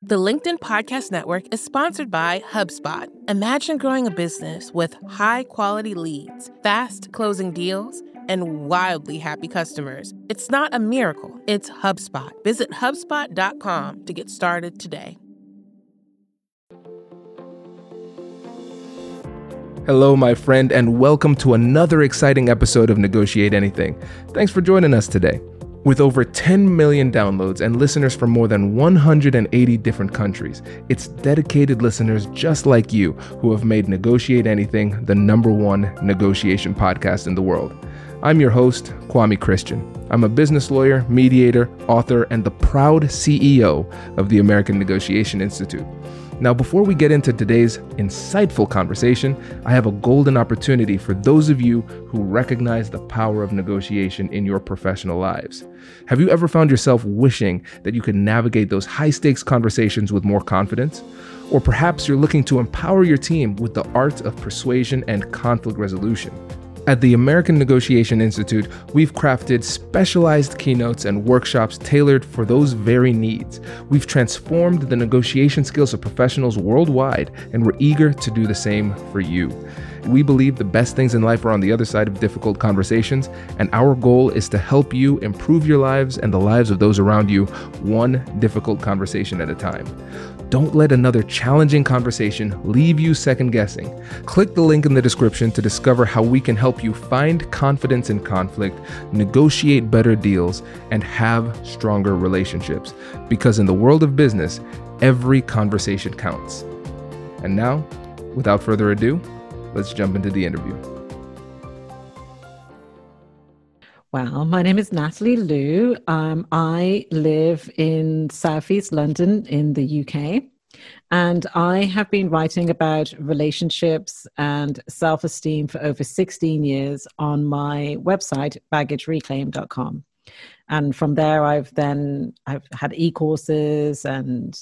The LinkedIn Podcast Network is sponsored by HubSpot. Imagine growing a business with high-quality leads, fast closing deals, and wildly happy customers. It's not a miracle, it's HubSpot. Visit HubSpot.com to get started today. Hello, my friend, and welcome to another exciting episode of Negotiate Anything. Thanks for joining us today. With over 10 million downloads and listeners from more than 180 different countries, it's dedicated listeners just like you who have made Negotiate Anything the #1 negotiation podcast in the world. I'm your host, Kwame Christian. I'm a business lawyer, mediator, author, and the proud CEO of the American Negotiation Institute. Now, before we get into today's insightful conversation, I have a golden opportunity for those of you who recognize the power of negotiation in your professional lives. Have you ever found yourself wishing that you could navigate those high-stakes conversations with more confidence? Or perhaps you're looking to empower your team with the art of persuasion and conflict resolution. At the American Negotiation Institute, we've crafted specialized keynotes and workshops tailored for those very needs. We've transformed the negotiation skills of professionals worldwide, and we're eager to do the same for you. We believe the best things in life are on the other side of difficult conversations, and our goal is to help you improve your lives and the lives of those around you, one difficult conversation at a time. Don't let another challenging conversation leave you second guessing. Click the link in the description to discover how we can help you find confidence in conflict, negotiate better deals, and have stronger relationships. Because in the world of business, every conversation counts. And now, without further ado, let's jump into the interview. Well, my name is Natalie Liu. I live in Southeast London in the UK, and I have been writing about relationships and self-esteem for over 16 years on my website, baggagereclaim.com. And from there, I've had e-courses and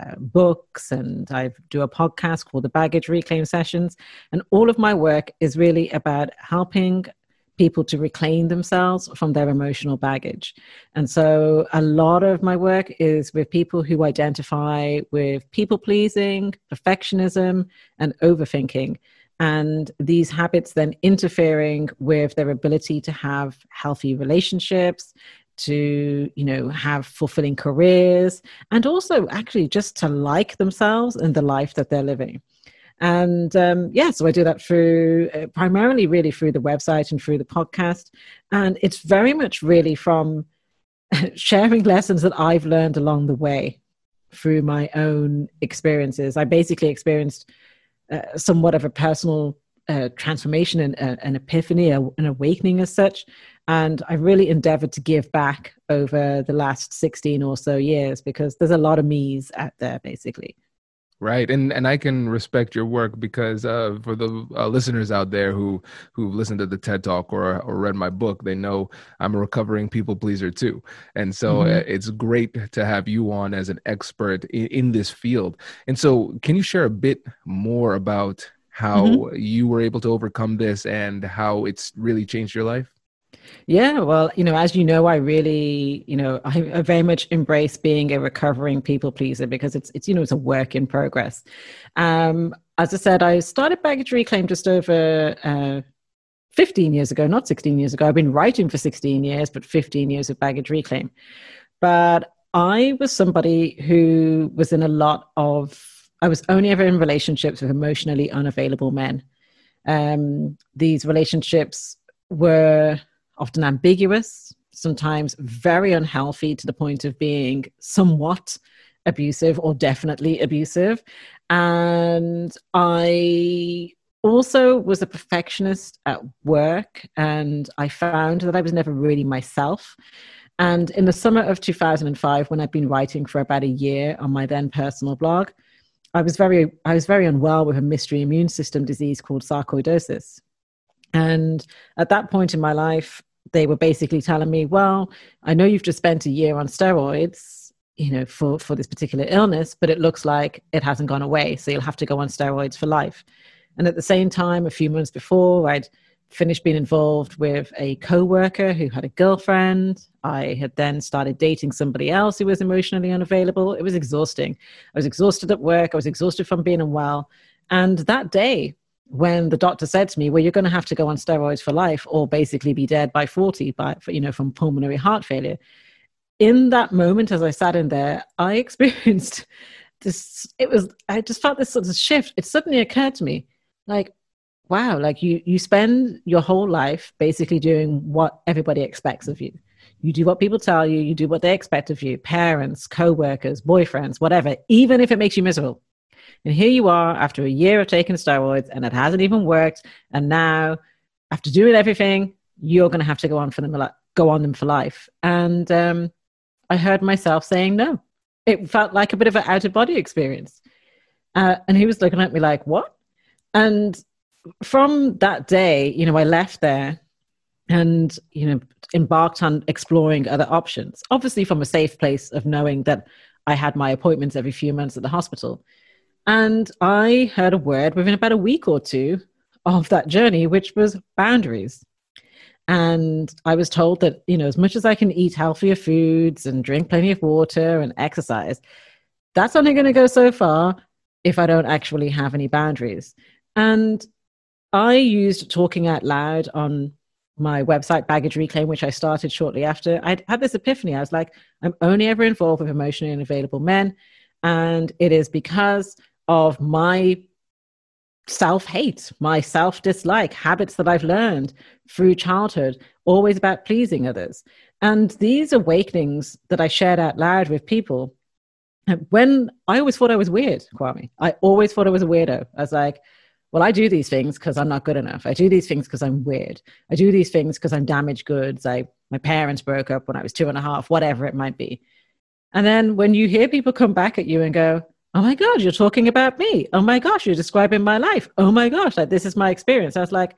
books, and I do a podcast called the Baggage Reclaim Sessions. And all of my work is really about helping people to reclaim themselves from their emotional baggage. And so a lot of my work is with people who identify with people pleasing, perfectionism, and overthinking. And these habits then interfering with their ability to have healthy relationships, to, have fulfilling careers, and also actually just to like themselves and the life that they're living. And so I do that through primarily really through the website and through the podcast. And it's very much really from sharing lessons that I've learned along the way through my own experiences. I basically experienced somewhat of a personal transformation and an epiphany, an awakening as such. And I really endeavored to give back over the last 16 or so years, because there's a lot of me's out there, basically. Right. And I can respect your work because for the listeners out there who've listened to the TED Talk or read my book, they know I'm a recovering people pleaser too. And so it's great to have you on as an expert in this field. And so can you share a bit more about how you were able to overcome this and how it's really changed your life? Yeah, well, as you know, I really, I very much embrace being a recovering people pleaser because it's a work in progress. As I said, I started Baggage Reclaim just over 15 years ago, not 16 years ago. I've been writing for 16 years, but 15 years of Baggage Reclaim. But I was somebody who was I was only ever in relationships with emotionally unavailable men. These relationships were often ambiguous, sometimes very unhealthy to the point of being somewhat abusive or definitely abusive. And I also was a perfectionist at work, and I found that I was never really myself. And in the summer of 2005, when I'd been writing for about a year on my then personal blog, I was very unwell with a mystery immune system disease called sarcoidosis. And at that point in my life, they were basically telling me, well, I know you've just spent a year on steroids, for this particular illness, but it looks like it hasn't gone away. So you'll have to go on steroids for life. And at the same time, a few months before, I'd finished being involved with a coworker who had a girlfriend. I had then started dating somebody else who was emotionally unavailable. It was exhausting. I was exhausted at work. I was exhausted from being unwell. And that day, when the doctor said to me, well, you're going to have to go on steroids for life or basically be dead by 40 from pulmonary heart failure. In that moment, as I sat in there, I experienced this. I just felt this sort of shift. It suddenly occurred to me, like, wow, like you spend your whole life basically doing what everybody expects of you. You do what people tell you, you do what they expect of you, parents, co-workers, boyfriends, whatever, even if it makes you miserable. And here you are after a year of taking steroids and it hasn't even worked. And now after doing everything, you're going to have to go on them for life. And I heard myself saying no. It felt like a bit of an out of body experience. And he was looking at me like, what? And from that day, I left there and, embarked on exploring other options, obviously from a safe place of knowing that I had my appointments every few months at the hospital. And I heard a word within about a week or two of that journey, which was boundaries. And I was told that, as much as I can eat healthier foods and drink plenty of water and exercise, that's only going to go so far if I don't actually have any boundaries. And I used talking out loud on my website, Baggage Reclaim, which I started shortly after. I had this epiphany. I was like, I'm only ever involved with emotionally unavailable men. And it is because of my self-hate, my self-dislike, habits that I've learned through childhood, always about pleasing others. And these awakenings that I shared out loud with people, when I always thought I was weird, Kwame. I always thought I was a weirdo. I was like, well, I do these things because I'm not good enough. I do these things because I'm weird. I do these things because I'm damaged goods. My parents broke up when I was 2.5, whatever it might be. And then when you hear people come back at you and go, oh my God, you're talking about me. Oh my gosh, you're describing my life. Oh my gosh, like this is my experience. I was like,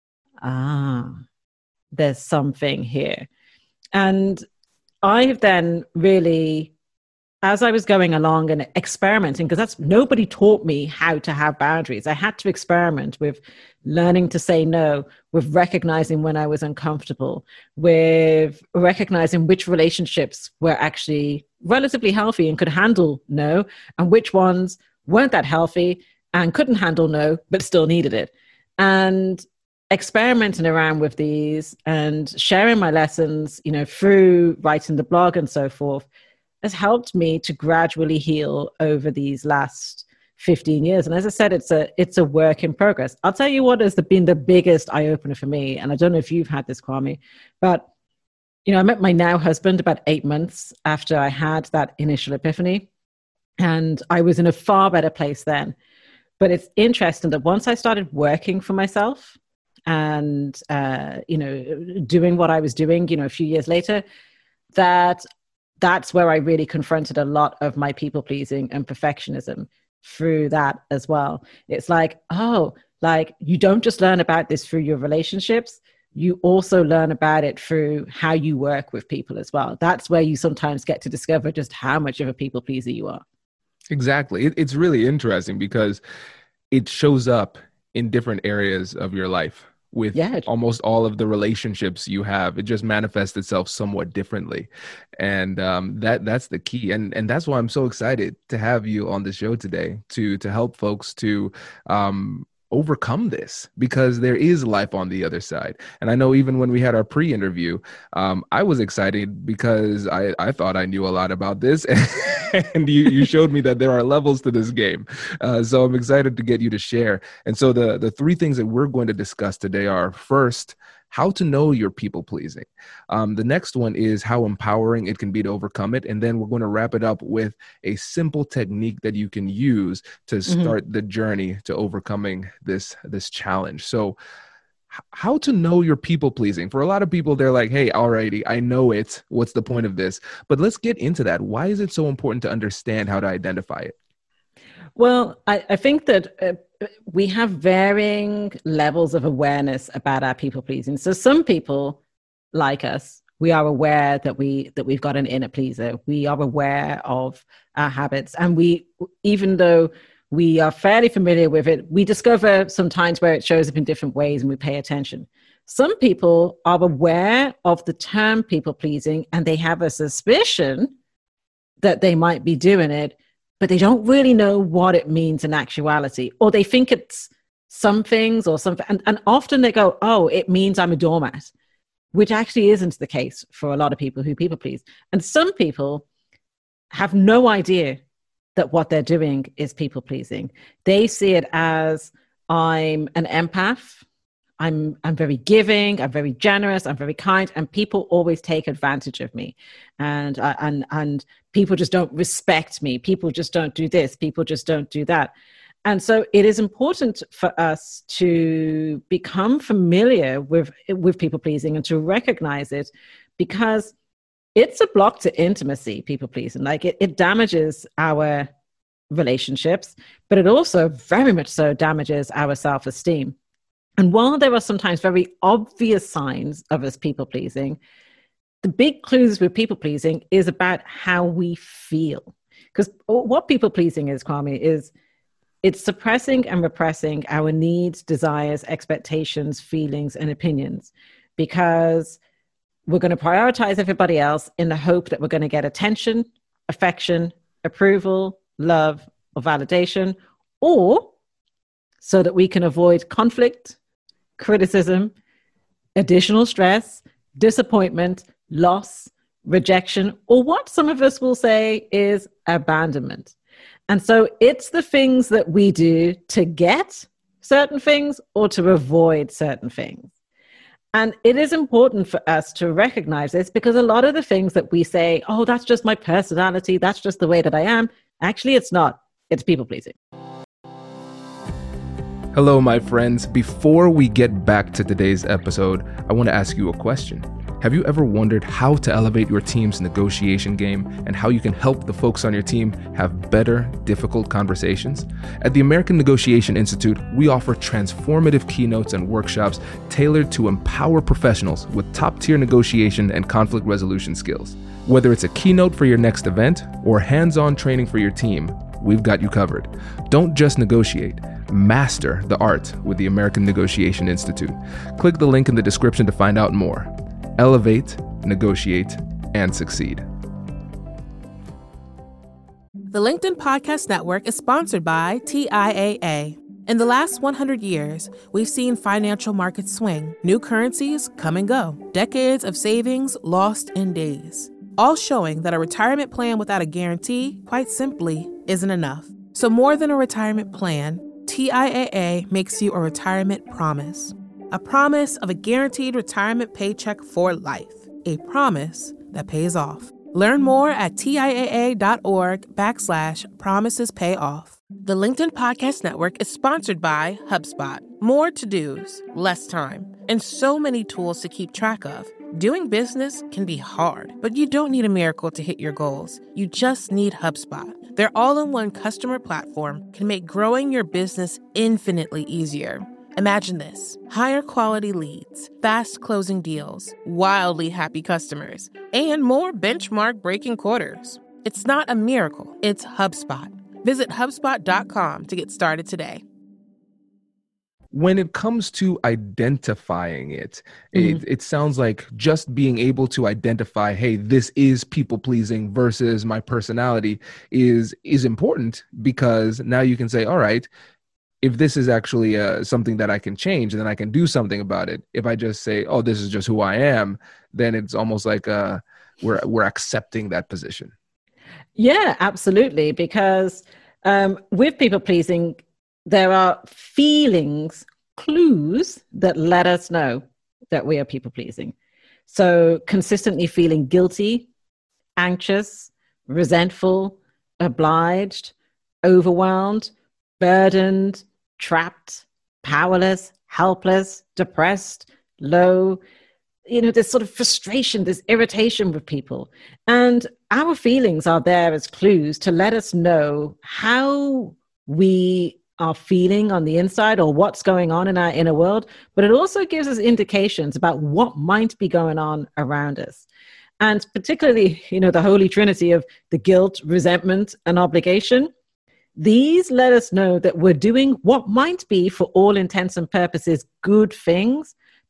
there's something here. And I have then really, as I was going along and experimenting, because nobody taught me how to have boundaries. I had to experiment with learning to say no, with recognizing when I was uncomfortable, with recognizing which relationships were actually relatively healthy and could handle no, and which ones weren't that healthy and couldn't handle no, but still needed it. And experimenting around with these and sharing my lessons, through writing the blog and so forth, has helped me to gradually heal over these last 15 years. And as I said, it's a work in progress. I'll tell you what has been the biggest eye-opener for me, and I don't know if you've had this, Kwame, but I met my now husband about 8 months after I had that initial epiphany, and I was in a far better place then. But it's interesting that once I started working for myself and, doing what I was doing, a few years later, that's where I really confronted a lot of my people pleasing and perfectionism through that as well. It's like, you don't just learn about this through your relationships. You also learn about it through how you work with people as well. That's where you sometimes get to discover just how much of a people pleaser you are. Exactly. It's really interesting because it shows up in different areas of your life. With almost all of the relationships you have, it just manifests itself somewhat differently. And that's the key. And that's why I'm so excited to have you on the show today to help folks to overcome this, because there is life on the other side. And I know even when we had our pre-interview, I was excited because I thought I knew a lot about this. And you showed me that there are levels to this game. So I'm excited to get you to share. And so the three things that we're going to discuss today are, first, how to know you're people pleasing. The next one is how empowering it can be to overcome it. And then we're going to wrap it up with a simple technique that you can use to start the journey to overcoming this challenge. So how to know you're people pleasing. For a lot of people, they're like, hey, alrighty, I know it. What's the point of this? But let's get into that. Why is it so important to understand how to identify it? Well, I think that we have varying levels of awareness about our people pleasing. So some people, like us, we are aware that we've got an inner pleaser. We are aware of our habits, and even though we are fairly familiar with it, we discover sometimes where it shows up in different ways, and we pay attention. Some people are aware of the term people pleasing and they have a suspicion that they might be doing it, but they don't really know what it means in actuality, or they think it's some things or something. And often they go, oh, it means I'm a doormat, which actually isn't the case for a lot of people who people please. And some people have no idea that what they're doing is people pleasing. They see it as, I'm an empath, I'm very giving, I'm very generous, I'm very kind, and people always take advantage of me. And people just don't respect me. People just don't do this. People just don't do that. And so it is important for us to become familiar with people pleasing and to recognize it, because it's a block to intimacy, people pleasing. Like it damages our relationships, but it also very much so damages our self-esteem. And while there are sometimes very obvious signs of us people pleasing, the big clues with people pleasing is about how we feel. Because what people pleasing is, Kwame, is it's suppressing and repressing our needs, desires, expectations, feelings, and opinions, because we're going to prioritize everybody else in the hope that we're going to get attention, affection, approval, love, or validation, or so that we can avoid conflict, criticism, additional stress, disappointment, loss, rejection, or what some of us will say is abandonment. And so it's the things that we do to get certain things or to avoid certain things. And it is important for us to recognize this, because a lot of the things that we say, oh, that's just my personality, that's just the way that I am, actually it's not. It's people pleasing. Hello, my friends. Before we get back to today's episode, I want to ask you a question. Have you ever wondered how to elevate your team's negotiation game and how you can help the folks on your team have better, difficult conversations? At the American Negotiation Institute, we offer transformative keynotes and workshops tailored to empower professionals with top-tier negotiation and conflict resolution skills. Whether it's a keynote for your next event or hands-on training for your team, we've got you covered. Don't just negotiate. Master the art with the American Negotiation Institute. Click the link in the description to find out more. Elevate, negotiate, and succeed. The LinkedIn Podcast Network is sponsored by TIAA. In the last 100 years, we've seen financial markets swing, new currencies come and go, decades of savings lost in days, all showing that a retirement plan without a guarantee, quite simply, isn't enough. So more than a retirement plan, TIAA makes you a retirement promise. A promise of a guaranteed retirement paycheck for life. A promise that pays off. Learn more at TIAA.org/promisespayoff. The LinkedIn Podcast Network is sponsored by HubSpot. More to-dos, less time, and so many tools to keep track of. Doing business can be hard, but you don't need a miracle to hit your goals. You just need HubSpot. Their all-in-one customer platform can make growing your business infinitely easier. Imagine this: higher quality leads, fast closing deals, wildly happy customers, and more benchmark breaking quarters. It's not a miracle, it's HubSpot. Visit HubSpot.com to get started today. When it comes to identifying it, it sounds like just being able to identify, hey, this is people pleasing versus my personality is important, because now you can say, all right, if this is actually something that I can change, then I can do something about it. If I just say, oh, this is just who I am, then it's almost like we're accepting that position. Yeah, absolutely. Because with people pleasing, there are feelings, clues that let us know that we are people pleasing. So consistently feeling guilty, anxious, resentful, obliged, overwhelmed, burdened, trapped, powerless, helpless, depressed, low, there's sort of frustration, there's irritation with people. And our feelings are there as clues to let us know how we are feeling on the inside or what's going on in our inner world, but it also gives us indications about what might be going on around us. And particularly, the holy trinity of the guilt, resentment, and obligation, these let us know that we're doing what might be, for all intents and purposes, good things,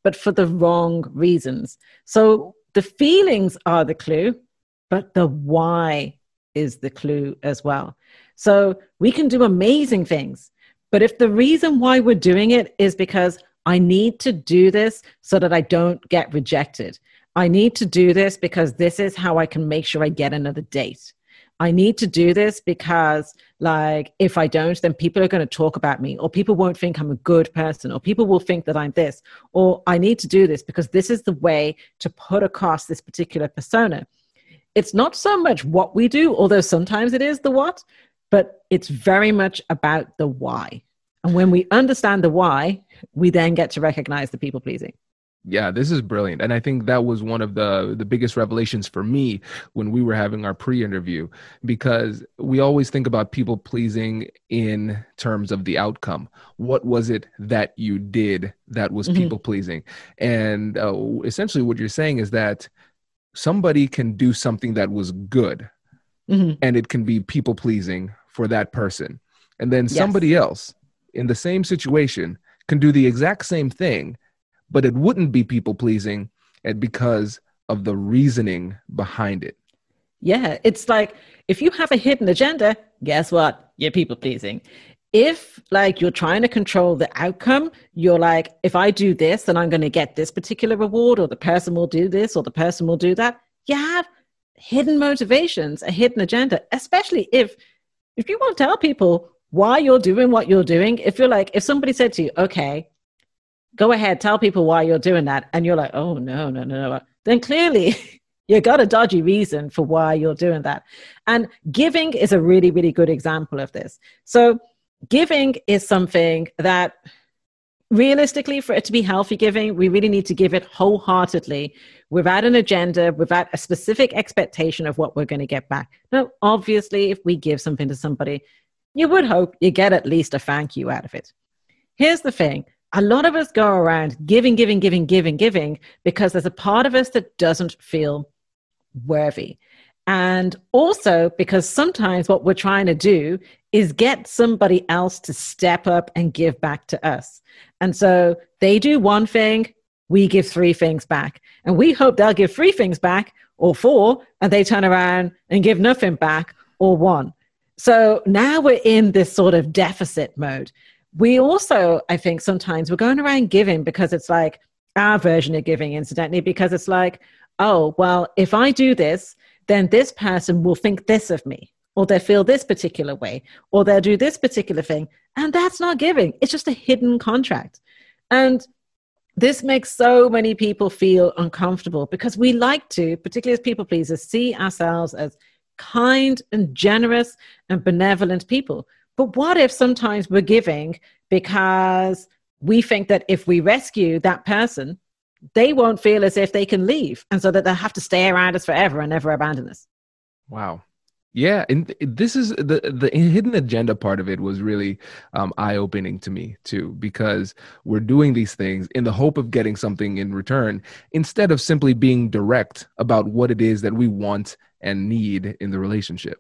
but for the wrong reasons. So the feelings are the clue, but the why is the clue as well. So we can do amazing things, but if the reason why we're doing it is because I need to do this so that I don't get rejected. I need to do this because this is how I can make sure I get another date. I need to do this because, like, if I don't, then people are going to talk about me, or people won't think I'm a good person, or people will think that I'm this, or I need to do this because this is the way to put across this particular persona. It's not so much what we do, although sometimes it is the what, but it's very much about the why. And when we understand the why, we then get to recognize the people pleasing. Yeah, this is brilliant. And I think that was one of the biggest revelations for me when we were having our pre-interview, because we always think about people pleasing in terms of the outcome. What was it that you did that was people pleasing? And essentially what you're saying is that somebody can do something that was good and it can be people pleasing for that person. And then somebody else in the same situation can do the exact same thing, but it wouldn't be people pleasing because of the reasoning behind it. Yeah, it's like if you have a hidden agenda, guess what? You're people pleasing. If like you're trying to control the outcome, you're like, if I do this, then I'm going to get this particular reward, or the person will do this, or the person will do that. You have hidden motivations, a hidden agenda, especially if you want to tell people why you're doing what you're doing. If you're like, if somebody said to you, okay, go ahead, tell people why you're doing that. And you're like, oh, no. Then clearly you got a dodgy reason for why you're doing that. And giving is a really, really good example of this. So giving is something that realistically, for it to be healthy giving, we really need to give it wholeheartedly without an agenda, without a specific expectation of what we're going to get back. Now, obviously, if we give something to somebody, you would hope you get at least a thank you out of it. Here's the thing. A lot of us go around giving because there's a part of us that doesn't feel worthy. And also because sometimes what we're trying to do is get somebody else to step up and give back to us. And so they do one thing, we give 3 things back. And we hope they'll give 3 things back or 4, and they turn around and give nothing back or 1. So now we're in this sort of deficit mode. We also, I think sometimes we're going around giving because it's like our version of giving, incidentally, because it's like, oh, well, if I do this, then this person will think this of me, or they'll feel this particular way, or they'll do this particular thing. And that's not giving. It's just a hidden contract. And this makes so many people feel uncomfortable because we like to, particularly as people pleasers, see ourselves as kind and generous and benevolent people. But what if sometimes we're giving because we think that if we rescue that person, they won't feel as if they can leave, and so that they'll have to stay around us forever and never abandon us. Wow. Yeah. And this is the hidden agenda part of it was really eye-opening to me too, because we're doing these things in the hope of getting something in return, instead of simply being direct about what it is that we want and need in the relationship.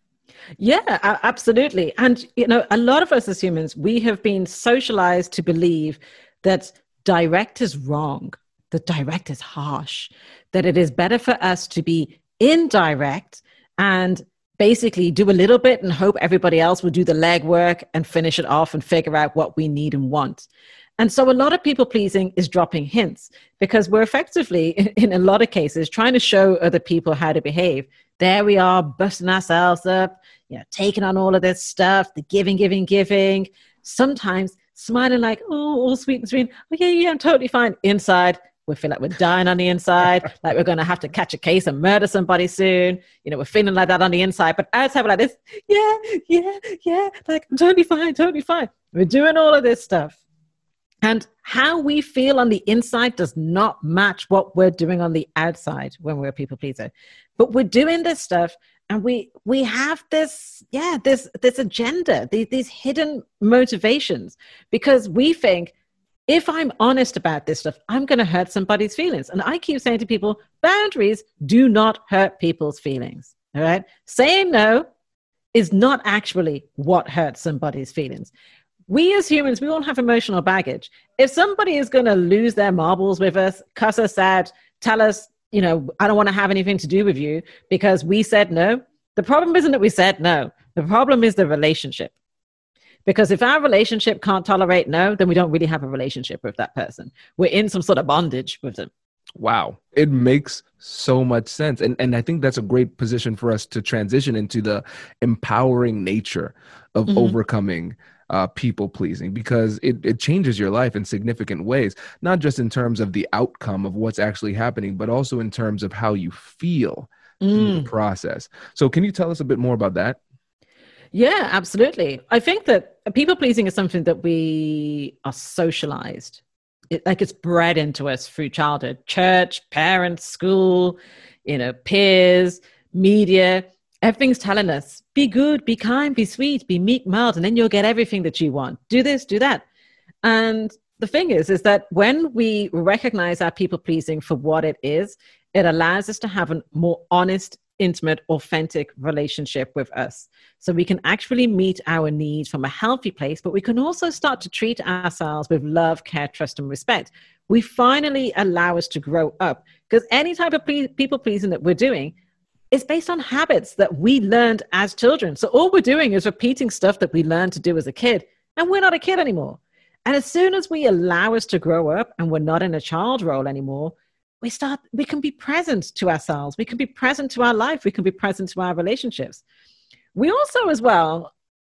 Yeah, absolutely. And, you know, a lot of us as humans, we have been socialized to believe that direct is wrong, that direct is harsh, that it is better for us to be indirect and basically do a little bit and hope everybody else will do the legwork and finish it off and figure out what we need and want. And so a lot of people pleasing is dropping hints because we're effectively, in a lot of cases, trying to show other people how to behave. There we are, busting ourselves up, you know, taking on all of this stuff, the giving, sometimes smiling like, oh, all sweet and sweet. Oh, yeah, I'm totally fine. Inside, we feel like we're dying on the inside, like we're going to have to catch a case and murder somebody soon. You know, we're feeling like that on the inside, but outside we're like this, yeah, like I'm totally fine. We're doing all of this stuff. And how we feel on the inside does not match what we're doing on the outside when we're a people pleaser. But we're doing this stuff and we have this agenda, these hidden motivations, because we think if I'm honest about this stuff, I'm going to hurt somebody's feelings. And I keep saying to people, boundaries do not hurt people's feelings. All right. Saying no is not actually what hurts somebody's feelings. we as humans, we all have emotional baggage. If somebody is going to lose their marbles with us, cuss us out, tell us, I don't want to have anything to do with you because we said no, the problem isn't that we said no. The problem is the relationship. Because if our relationship can't tolerate no, then we don't really have a relationship with that person. We're in some sort of bondage with them. Wow. It makes so much sense. And I think that's a great position for us to transition into the empowering nature of overcoming people pleasing, because it changes your life in significant ways, not just in terms of the outcome of what's actually happening, but also in terms of how you feel through the process. So can you tell us a bit more about that? Yeah, absolutely. I think that people pleasing is something that we are socialized. It's bred into us through childhood, church, parents, school, peers, media. Everything's telling us, be good, be kind, be sweet, be meek, mild, and then you'll get everything that you want. Do this, do that. And the thing is that when we recognize our people pleasing for what it is, it allows us to have a more honest, intimate, authentic relationship with us. So we can actually meet our needs from a healthy place, but we can also start to treat ourselves with love, care, trust, and respect. We finally allow us to grow up, because any type of people pleasing that we're doing is based on habits that we learned as children. So all we're doing is repeating stuff that we learned to do as a kid, and we're not a kid anymore. And as soon as we allow us to grow up and we're not in a child role anymore, we can be present to ourselves. We can be present to our life. We can be present to our relationships. We also, as well,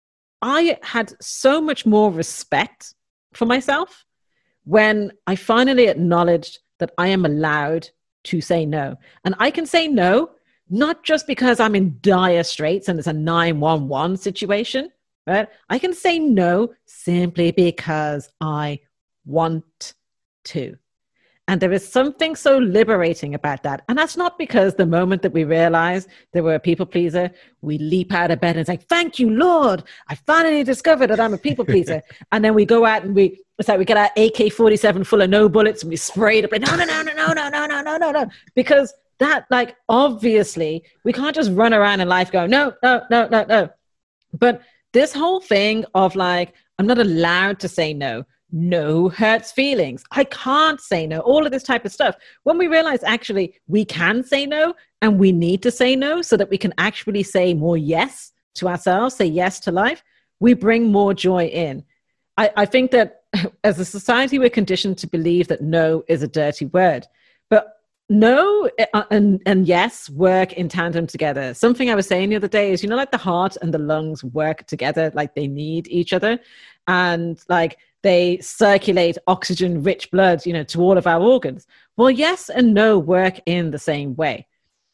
I had so much more respect for myself when I finally acknowledged that I am allowed to say no. And I can say no, not just because I'm in dire straits and it's a 911 situation, right? I can say no simply because I want to. And there is something so liberating about that. And that's not because the moment that we realize that we're a people pleaser, we leap out of bed and say, thank you, Lord. I finally discovered that I'm a people pleaser. And then we go out and it's like we get our AK-47 full of no bullets and we spray it up. No. Because that, obviously, we can't just run around in life going, no. But this whole thing of I'm not allowed to say no. No hurts feelings. I can't say no. All of this type of stuff. When we realize actually we can say no and we need to say no so that we can actually say more yes to ourselves, say yes to life, we bring more joy in. I think that as a society, we're conditioned to believe that no is a dirty word. But no and yes work in tandem together. Something I was saying the other day is, the heart and the lungs work together, they need each other. And they circulate oxygen-rich blood, to all of our organs. Well, yes and no work in the same way.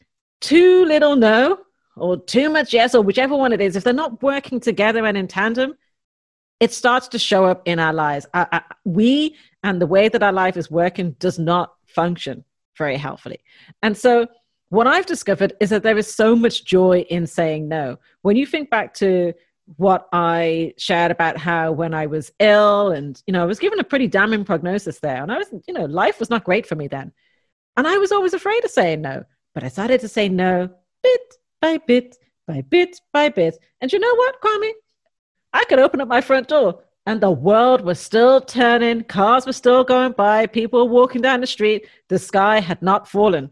Too little no or too much yes, or whichever one it is, if they're not working together and in tandem, it starts to show up in our lives. We and the way that our life is working does not function very healthily. And so what I've discovered is that there is so much joy in saying no. When you think back to what I shared about how when I was ill and, I was given a pretty damning prognosis there. And I was, life was not great for me then. And I was always afraid of saying no, but I started to say no bit by bit, by bit by bit. And you know what, Kwame? I could open up my front door and the world was still turning. Cars were still going by. People were walking down the street. The sky had not fallen.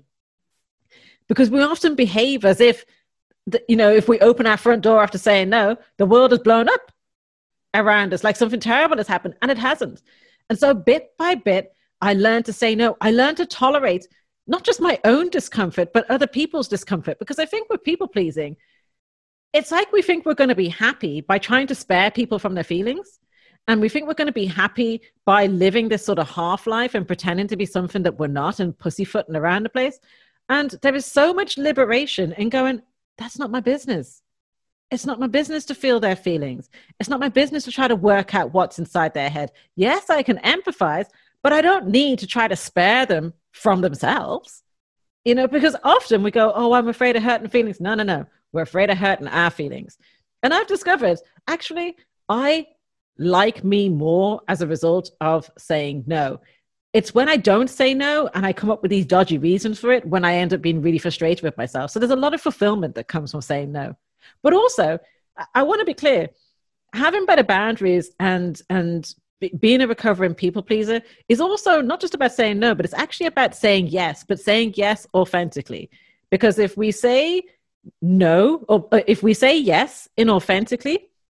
Because we often behave as if, if we open our front door after saying no, the world has blown up around us, like something terrible has happened, and it hasn't. And so bit by bit, I learned to say no. I learned to tolerate not just my own discomfort, but other people's discomfort. Because I think with people pleasing, it's like we think we're going to be happy by trying to spare people from their feelings. And we think we're going to be happy by living this sort of half life and pretending to be something that we're not and pussyfooting around the place. And there is so much liberation in going, that's not my business. It's not my business to feel their feelings. It's not my business to try to work out what's inside their head. Yes, I can empathize, but I don't need to try to spare them from themselves. Because often we go, oh, I'm afraid of hurting feelings. No. We're afraid of hurting our feelings. And I've discovered, actually, I like me more as a result of saying no. It's when I don't say no and I come up with these dodgy reasons for it when I end up being really frustrated with myself. So there's a lot of fulfillment that comes from saying no. But also, I want to be clear, having better boundaries and being a recovering people pleaser is also not just about saying no, but it's actually about saying yes, but saying yes authentically. Because if we say no, or if we say yes inauthentically,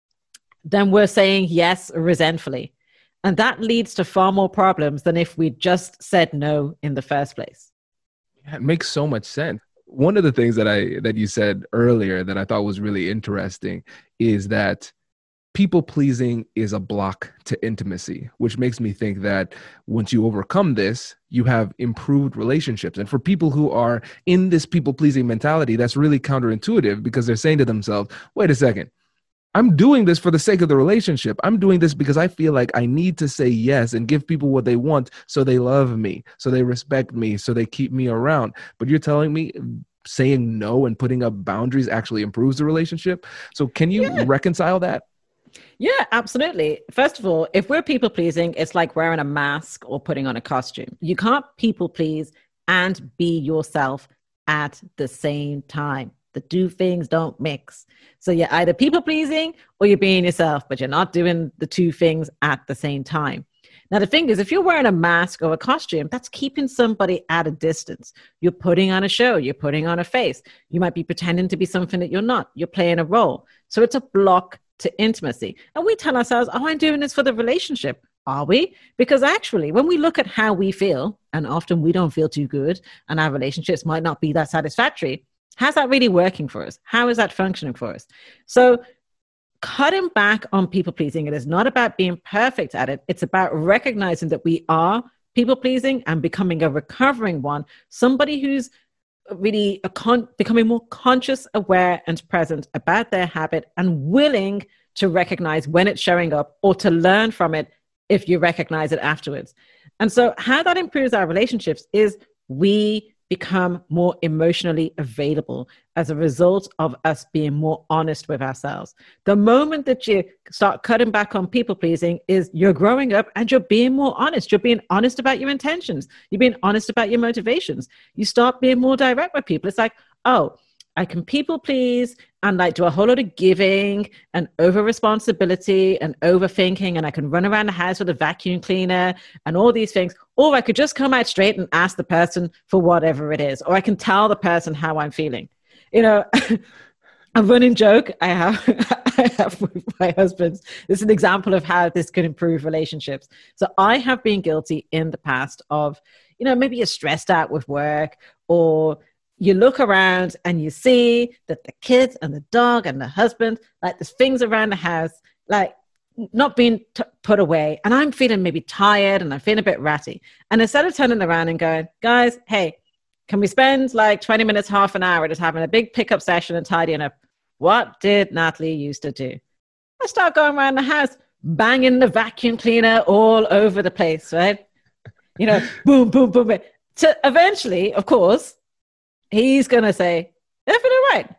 then we're saying yes resentfully. And that leads to far more problems than if we just said no in the first place. Yeah, it makes so much sense. One of the things that you said earlier that I thought was really interesting is that people pleasing is a block to intimacy, which makes me think that once you overcome this, you have improved relationships. And for people who are in this people pleasing mentality, that's really counterintuitive because they're saying to themselves, wait a second, I'm doing this for the sake of the relationship. I'm doing this because I feel like I need to say yes and give people what they want so they love me, so they respect me, so they keep me around. But you're telling me saying no and putting up boundaries actually improves the relationship. So can you reconcile that? Yeah, absolutely. First of all, if we're people pleasing, it's like wearing a mask or putting on a costume. You can't people please and be yourself at the same time. The two things don't mix. So you're either people pleasing or you're being yourself, but you're not doing the two things at the same time. Now, the thing is, if you're wearing a mask or a costume, that's keeping somebody at a distance. You're putting on a show. You're putting on a face. You might be pretending to be something that you're not. You're playing a role. So it's a block to intimacy. And we tell ourselves, oh, I'm doing this for the relationship. Are we? Because actually, when we look at how we feel, and often we don't feel too good, and our relationships might not be that satisfactory, how's that really working for us? How is that functioning for us? So cutting back on people pleasing, it is not about being perfect at it. It's about recognizing that we are people pleasing and becoming a recovering one, somebody who's really becoming more conscious, aware, and present about their habit and willing to recognize when it's showing up or to learn from it if you recognize it afterwards. And so how that improves our relationships is we become more emotionally available as a result of us being more honest with ourselves. The moment that you start cutting back on people pleasing is you're growing up and you're being more honest. You're being honest about your intentions. You're being honest about your motivations. You start being more direct with people. It's like, oh, I can people please and like do a whole lot of giving and over responsibility and overthinking, and I can run around the house with a vacuum cleaner and all these things. Or I could just come out straight and ask the person for whatever it is, or I can tell the person how I'm feeling. You know, a running joke I have with my husband. This is an example of how this can improve relationships. So I have been guilty in the past of, you know, maybe you're stressed out with work, or you look around and you see that the kids and the dog and the husband, like there's things around the house, like not being put away. And I'm feeling maybe tired and I'm feeling a bit ratty. And instead of turning around and going, guys, hey, can we spend like 20 minutes, half an hour just having a big pickup session and tidying up? What did Natalie used to do? I start going around the house, banging the vacuum cleaner all over the place, right? You know, boom, boom, boom, boom. So eventually, of course, he's going to say, everything all right?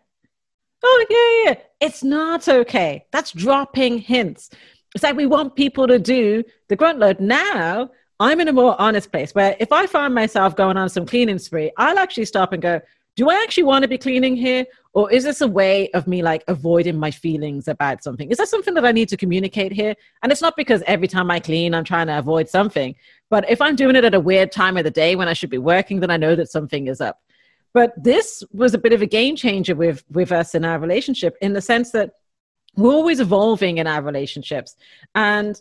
Oh, yeah. It's not okay. That's dropping hints. It's like we want people to do the grunt load. Now, I'm in a more honest place where if I find myself going on some cleaning spree, I'll actually stop and go, do I actually want to be cleaning here? Or is this a way of me like avoiding my feelings about something? Is there something that I need to communicate here? And it's not because every time I clean, I'm trying to avoid something. But if I'm doing it at a weird time of the day when I should be working, then I know that something is up. But this was a bit of a game changer with us in our relationship, in the sense that we're always evolving in our relationships, and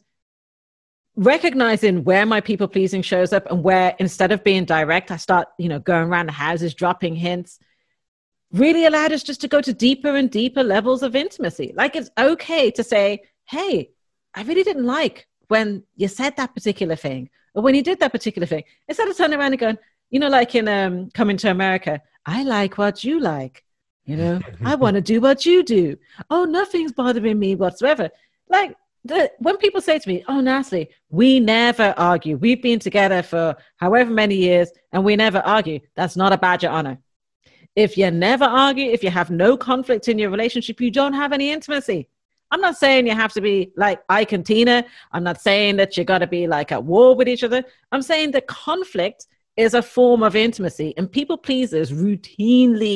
recognizing where my people pleasing shows up and where, instead of being direct, I start, you know, going around the houses, dropping hints, really allowed us just to go to deeper and deeper levels of intimacy. Like, it's okay to say, hey, I really didn't like when you said that particular thing, or when you did that particular thing, instead of turning around and going, you know, like in Coming to America, I like what you like. You know, I want to do what you do. Oh, nothing's bothering me whatsoever. Like when people say to me, oh, Natalie, we never argue. We've been together for however many years and we never argue. That's not a badge of honor. If you never argue, if you have no conflict in your relationship, you don't have any intimacy. I'm not saying you have to be like Ike and Tina. I'm not saying that you got to be like at war with each other. I'm saying that conflict is a form of intimacy, and people pleasers routinely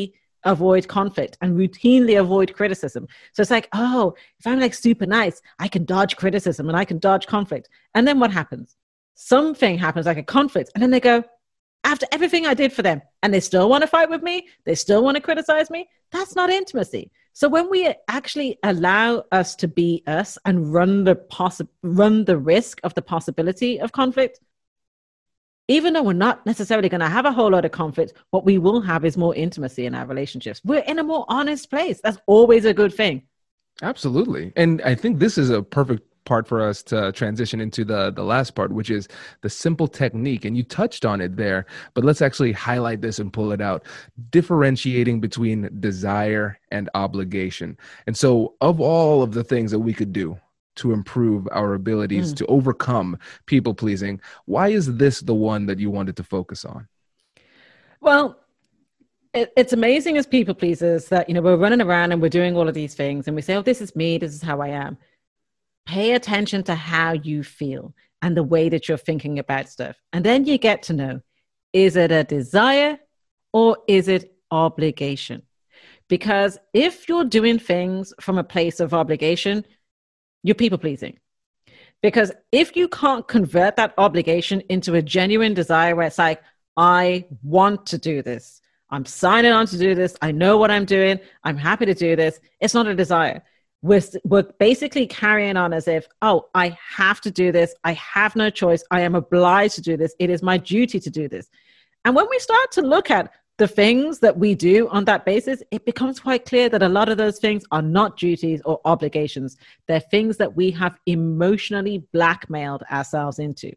avoid conflict and routinely avoid criticism. So it's like, oh, if I'm like super nice, I can dodge criticism and I can dodge conflict. And then what happens? Something happens, like a conflict. And then they go, after everything I did for them, and they still want to fight with me, they still want to criticize me. That's not intimacy. So when we actually allow us to be us and run the risk of the possibility of conflict, even though we're not necessarily going to have a whole lot of conflict, what we will have is more intimacy in our relationships. We're in a more honest place. That's always a good thing. Absolutely. And I think this is a perfect part for us to transition into the last part, which is the simple technique. And you touched on it there, but let's actually highlight this and pull it out. Differentiating between desire and obligation. And so of all of the things that we could do to improve our abilities to overcome people pleasing, why is this the one that you wanted to focus on? Well, it's amazing as people pleasers that, we're running around and we're doing all of these things and we say, oh, this is me, this is how I am. Pay attention to how you feel and the way that you're thinking about stuff. And then you get to know, is it a desire or is it obligation? Because if you're doing things from a place of obligation, you're people pleasing. Because if you can't convert that obligation into a genuine desire where it's like, I want to do this, I'm signing on to do this, I know what I'm doing, I'm happy to do this, it's not a desire. We're basically carrying on as if, oh, I have to do this. I have no choice. I am obliged to do this. It is my duty to do this. And when we start to look at the things that we do on that basis, it becomes quite clear that a lot of those things are not duties or obligations. They're things that we have emotionally blackmailed ourselves into.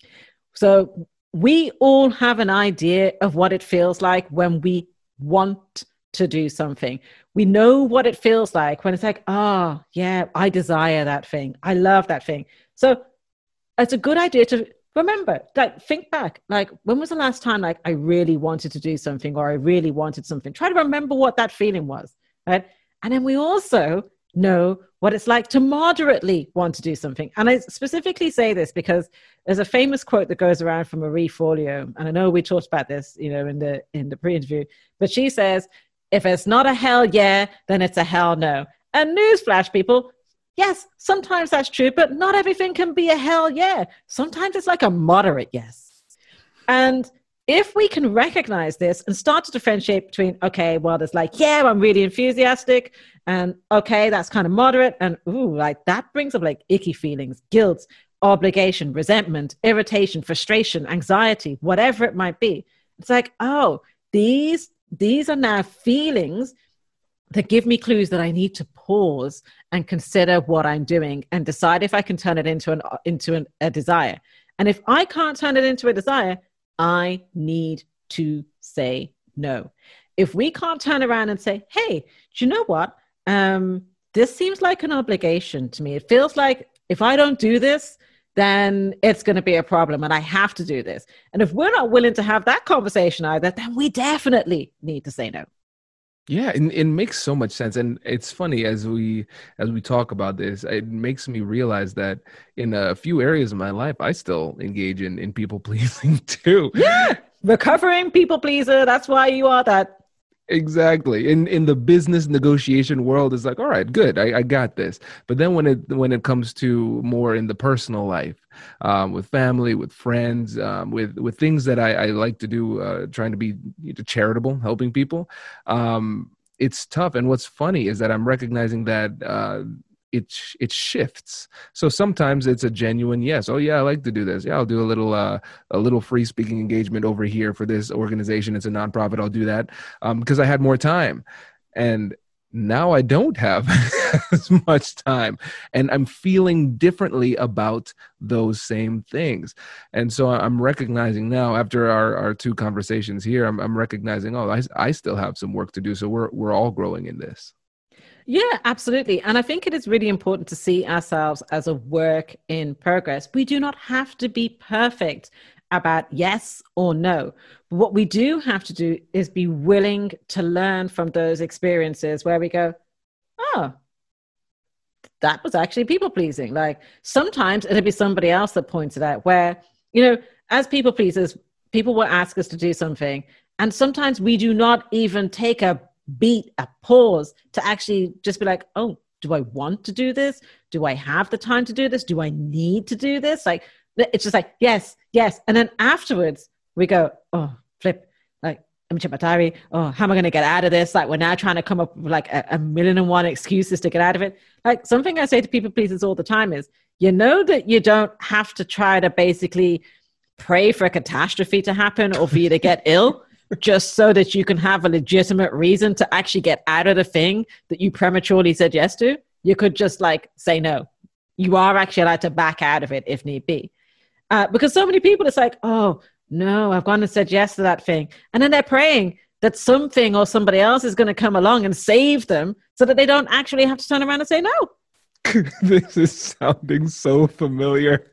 So we all have an idea of what it feels like when we want to do something. We know what it feels like when it's like, oh, yeah, I desire that thing. I love that thing. So it's a good idea to remember, like, think back, like, when was the last time, like, I really wanted to do something or I really wanted something? Try to remember what that feeling was, right? And then we also know what it's like to moderately want to do something. And I specifically say this because there's a famous quote that goes around from Marie Forleo. And I know we talked about this, in the pre-interview, but she says, if it's not a hell yeah, then it's a hell no. And newsflash, people, yes, sometimes that's true, but not everything can be a hell yeah. Sometimes it's like a moderate yes. And if we can recognize this and start to differentiate between, okay, well, there's like, yeah, I'm really enthusiastic, and okay, that's kind of moderate, and ooh, like that brings up like icky feelings, guilt, obligation, resentment, irritation, frustration, anxiety, whatever it might be. It's like, oh, these are now feelings that give me clues that I need to pause and consider what I'm doing and decide if I can turn it into a desire. And if I can't turn it into a desire, I need to say no. If we can't turn around and say, hey, do you know what? This seems like an obligation to me. It feels like if I don't do this, then it's going to be a problem and I have to do this. And if we're not willing to have that conversation either, then we definitely need to say no. Yeah, and it makes so much sense. And it's funny as we talk about this, it makes me realize that in a few areas of my life, I still engage in people pleasing too. Yeah, recovering people pleaser. That's why you are that. Exactly. In the business negotiation world, it's like, all right, good, I got this. But then when it comes to more in the personal life, with family, with friends, with things that I like to do, trying to be charitable, helping people, it's tough. And what's funny is that I'm recognizing that it shifts. So sometimes it's a genuine yes. Oh yeah, I like to do this. Yeah, I'll do a little free speaking engagement over here for this organization. It's a nonprofit. I'll do that because I had more time. And now I don't have as much time, and I'm feeling differently about those same things. And so I'm recognizing now, after our two conversations here, I'm recognizing, oh, I still have some work to do. So we're all growing in this. Yeah, absolutely. And I think it is really important to see ourselves as a work in progress. We do not have to be perfect about yes or no. But what we do have to do is be willing to learn from those experiences where we go, oh, that was actually people pleasing. Like sometimes it'll be somebody else that points it out where, as people pleasers, people will ask us to do something. And sometimes we do not even take a beat, a pause to actually just be like, oh, do I want to do this? Do I have the time to do this? Do I need to do this? Like, it's just like, yes, yes. And then afterwards we go, oh, flip, like, let me check my diary. Oh, how am I going to get out of this? Like, we're now trying to come up with like a million and one excuses to get out of it. Like, something I say to people pleasers all the time is, you know that you don't have to try to basically pray for a catastrophe to happen or for you to get ill just so that you can have a legitimate reason to actually get out of the thing that you prematurely said yes to. You could just like say no. You are actually allowed to back out of it if need be. Because so many people, it's like, oh, no, I've gone and said yes to that thing. And then they're praying that something or somebody else is going to come along and save them so that they don't actually have to turn around and say no. This is sounding so familiar.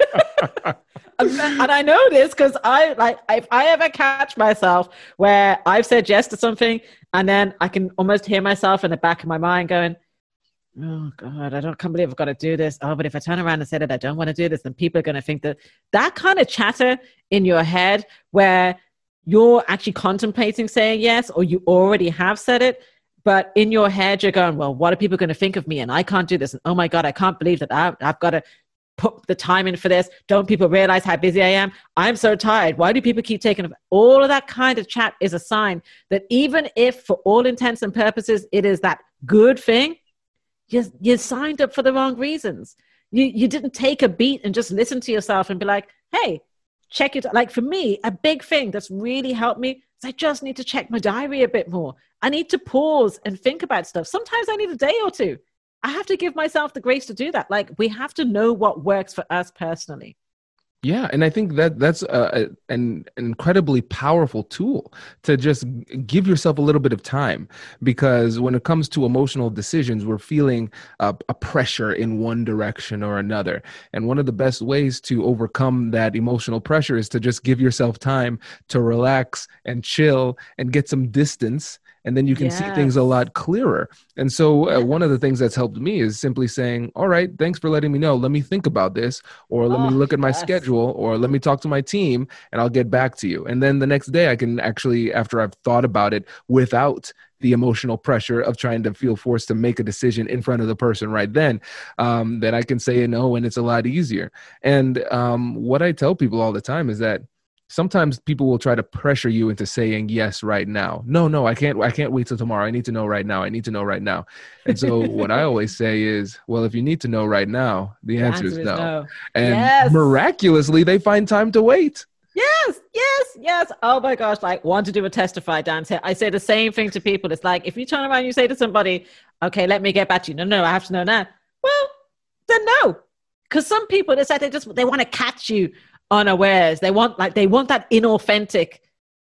And I know this because if I ever catch myself where I've said yes to something and then I can almost hear myself in the back of my mind going, oh God, can't believe I've got to do this. Oh, but if I turn around and say that I don't want to do this, then people are going to think that kind of chatter in your head where you're actually contemplating saying yes, or you already have said it, but in your head you're going, well, what are people going to think of me? And I can't do this. And oh my God, I can't believe that I've got to put the time in for this. Don't people realize how busy I am? I'm so tired. Why do people keep taking all of that kind of chat is a sign that even if for all intents and purposes it is that good thing, you signed up for the wrong reasons. You didn't take a beat and just listen to yourself and be like, hey, check it. Like for me, a big thing that's really helped me is I just need to check my diary a bit more. I need to pause and think about stuff. Sometimes I need a day or two. I have to give myself the grace to do that. Like, we have to know what works for us personally. Yeah, and I think that's an incredibly powerful tool to just give yourself a little bit of time, because when it comes to emotional decisions, we're feeling a pressure in one direction or another. And one of the best ways to overcome that emotional pressure is to just give yourself time to relax and chill and get some distance. And then you can see things a lot clearer. And so one of the things that's helped me is simply saying, all right, thanks for letting me know. Let me think about this, or let me look at my schedule, or let me talk to my team, and I'll get back to you. And then the next day I can actually, after I've thought about it without the emotional pressure of trying to feel forced to make a decision in front of the person right then, that I can say no, and it's a lot easier. And what I tell people all the time is that sometimes people will try to pressure you into saying yes right now. No, I can't wait till tomorrow. I need to know right now. I need to know right now. And so what I always say is, well, if you need to know right now, the answer is no. And miraculously, they find time to wait. Yes. Oh my gosh. Like, want to do a testify dance here. I say the same thing to people. It's like, if you turn around and you say to somebody, okay, let me get back to you. No, I have to know now. Well, then no. Because some people, it's like they want to catch you unawares. They want that inauthentic,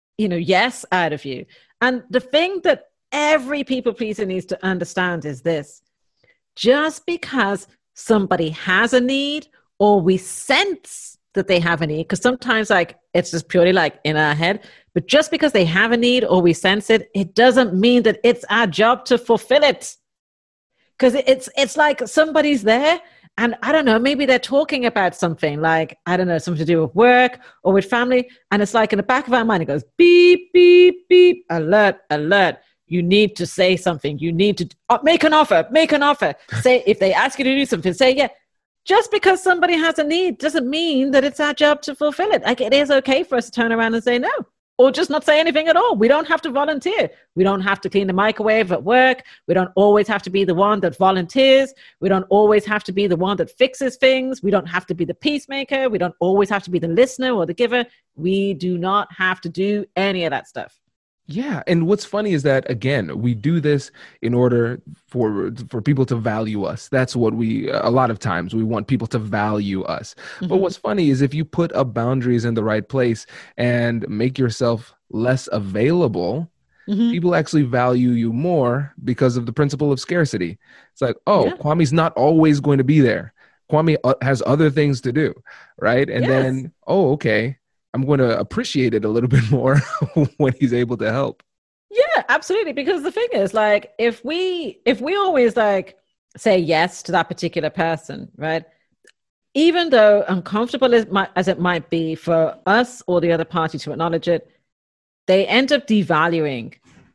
yes out of you. And the thing that every people pleaser needs to understand is this: just because somebody has a need, or we sense that they have a need, because sometimes it's just purely in our head, but just because they have a need or we sense it, it doesn't mean that it's our job to fulfill it. Because it's like somebody's there, and I don't know, maybe they're talking about something something to do with work or with family. And it's like in the back of our mind, it goes beep, beep, beep, alert, alert. You need to say something. You need to make an offer. Say, if they ask you to do something, say, yeah. Just because somebody has a need doesn't mean that it's our job to fulfill it. It is okay for us to turn around and say no. Or just not say anything at all. We don't have to volunteer. We don't have to clean the microwave at work. We don't always have to be the one that volunteers. We don't always have to be the one that fixes things. We don't have to be the peacemaker. We don't always have to be the listener or the giver. We do not have to do any of that stuff. Yeah. And what's funny is that, again, we do this in order for people to value us. That's what a lot of times we want people to value us. Mm-hmm. But what's funny is if you put up boundaries in the right place and make yourself less available, people actually value you more because of the principle of scarcity. It's like, Kwame's not always going to be there. Kwame has other things to do, right? And then, okay, I'm going to appreciate it a little bit more when he's able to help. Yeah, absolutely. Because the thing is, if we always say yes to that particular person, right? Even though uncomfortable as it might be for us or the other party to acknowledge it, they end up devaluing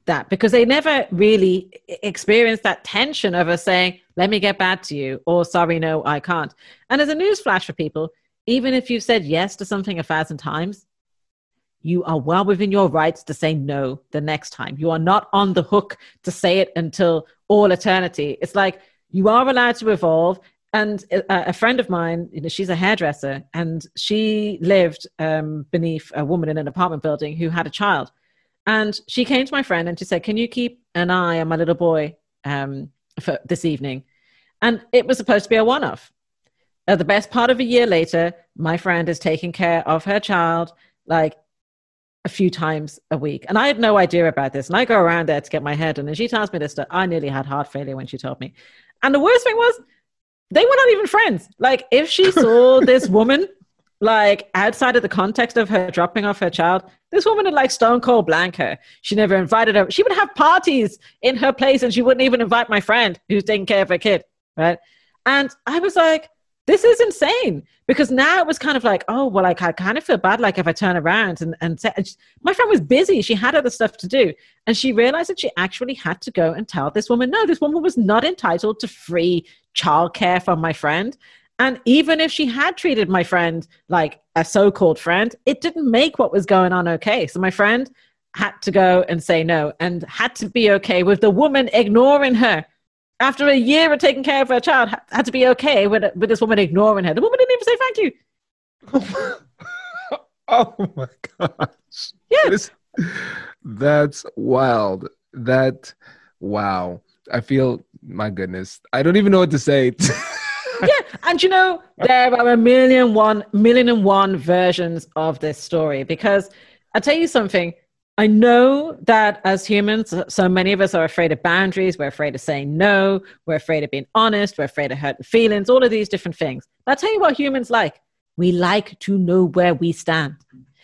that because they never really experienced that tension of us saying, let me get back to you, or sorry, no, I can't. And as a news flash for people, even if you've said yes to something 1,000 times, you are well within your rights to say no the next time. You are not on the hook to say it until all eternity. It's like you are allowed to evolve. And a friend of mine, she's a hairdresser, and she lived beneath a woman in an apartment building who had a child. And she came to my friend and she said, can you keep an eye on my little boy for this evening? And it was supposed to be a one-off. The best part of a year later, my friend is taking care of her child like a few times a week. And I had no idea about this. And I go around there to get my hair done. And she tells me this stuff. I nearly had heart failure when she told me. And the worst thing was, they were not even friends. Like, if she saw this woman, like, outside of the context of her dropping off her child, this woman would, like, stone cold blank her. She never invited her. She would have parties in her place, and she wouldn't even invite my friend who's taking care of her kid, right? And I was like, this is insane. Because now it was kind of like, oh, well, like, I kind of feel bad, like, if I turn around and say, my friend was busy. She had other stuff to do. And she realized that she actually had to go and tell this woman, no, this woman was not entitled to free childcare from my friend. And even if she had treated my friend like a so-called friend, it didn't make what was going on okay. So my friend had to go and say no, and had to be okay with the woman ignoring her. After a year of taking care of her child, had to be okay with this woman ignoring her. The woman didn't even say thank you. Oh my gosh. Yeah. That's wild. Wow. I feel, my goodness, I don't even know what to say. Yeah. And you know, there are a million and one versions of this story, because I'll tell you something. I know that as humans, so many of us are afraid of boundaries. We're afraid of saying no. We're afraid of being honest. We're afraid of hurting feelings, all of these different things. But I'll tell you what humans like. We like to know where we stand.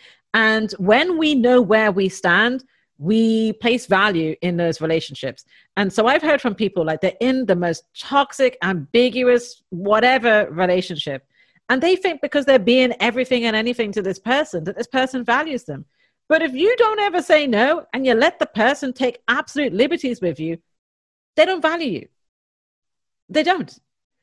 And when we know where we stand, we place value in those relationships. And so I've heard from people like they're in the most toxic, ambiguous, whatever relationship. And they think because they're being everything and anything to this person, that this person values them. But if you don't ever say no and you let the person take absolute liberties with you, they don't value you. They don't.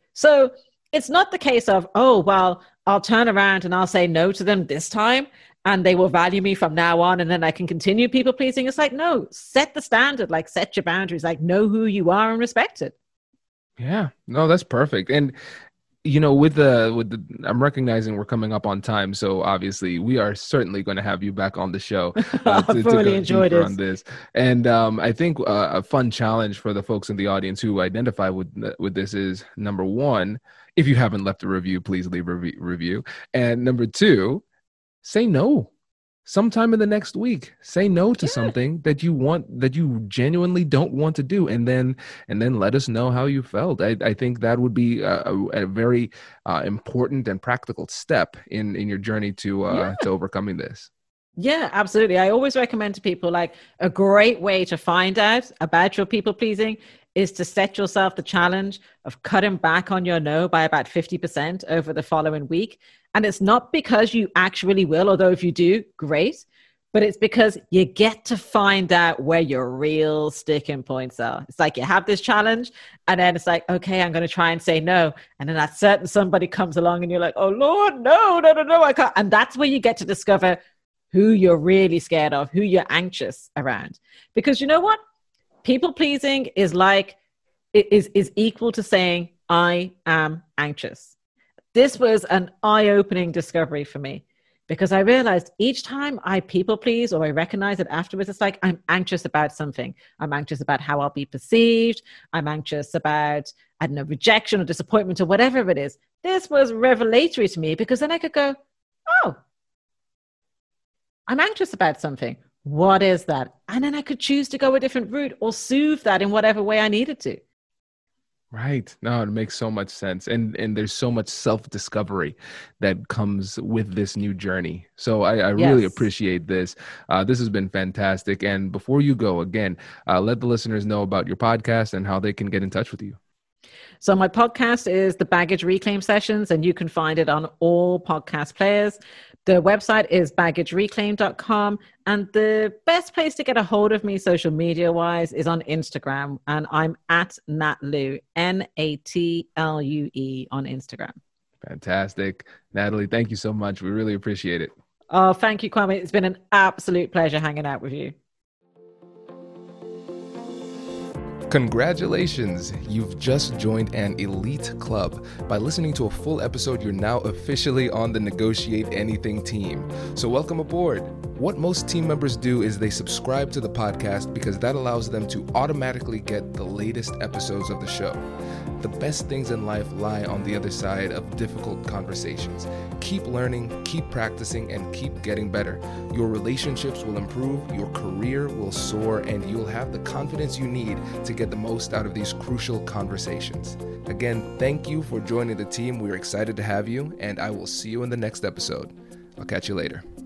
So it's not the case of, oh, well, I'll turn around and I'll say no to them this time and they will value me from now on and then I can continue people pleasing. It's like, no, set the standard, like set your boundaries, like know who you are and respect it. Yeah, no, that's perfect. And you know, with the, I'm recognizing we're coming up on time, so obviously we are certainly going to have you back on the show to really enjoyed it on this. And I think a fun challenge for the folks in the audience who identify with this is, number one, if you haven't left a review, please leave a review. And number two, say no. Sometime in the next week, say no to something that you genuinely don't want to do, and then let us know how you felt. I think that would be a very important and practical step in your journey to overcoming this. Yeah, absolutely. I always recommend to people, like, a great way to find out about your people pleasing is to set yourself the challenge of cutting back on your no by about 50% over the following week. And it's not because you actually will, although if you do, great, but it's because you get to find out where your real sticking points are. It's like you have this challenge and then it's like, okay, I'm going to try and say no. And then that certain somebody comes along and you're like, oh Lord, no, I can't. And that's where you get to discover who you're really scared of, who you're anxious around. Because you know what? People pleasing is equal to saying, I am anxious. This was an eye-opening discovery for me, because I realized each time I people please or I recognize it afterwards, it's like I'm anxious about something. I'm anxious about how I'll be perceived. I'm anxious about, I don't know, rejection or disappointment or whatever it is. This was revelatory to me, because then I could go, oh, I'm anxious about something. What is that? And then I could choose to go a different route or soothe that in whatever way I needed to. Right. No, it makes so much sense. And there's so much self-discovery that comes with this new journey. So I really appreciate this. This has been fantastic. And before you go, again, let the listeners know about your podcast and how they can get in touch with you. So my podcast is the Baggage Reclaim Sessions, and you can find it on all podcast players. The website is baggagereclaim.com, and the best place to get a hold of me social media wise is on Instagram, and I'm at Natlue, Natlue on Instagram. Fantastic. Natalie, thank you so much. We really appreciate it. Oh, thank you, Kwame. It's been an absolute pleasure hanging out with you. Congratulations! You've just joined an elite club. By listening to a full episode, you're now officially on the Negotiate Anything team. So welcome aboard. What most team members do is they subscribe to the podcast because that allows them to automatically get the latest episodes of the show. The best things in life lie on the other side of difficult conversations. Keep learning, keep practicing, and keep getting better. Your relationships will improve, your career will soar, and you'll have the confidence you need to get the most out of these crucial conversations. Again, thank you for joining the team. We're excited to have you, and I will see you in the next episode. I'll catch you later.